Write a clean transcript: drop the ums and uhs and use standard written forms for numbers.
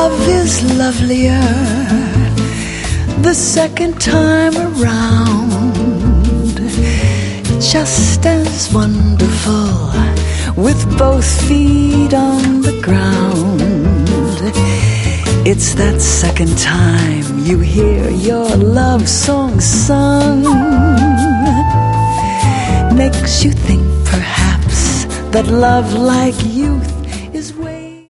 love is lovelier the second time around, just as wonderful with both feet on the ground. It's that second time you hear your love song sung, makes you think perhaps that love like youth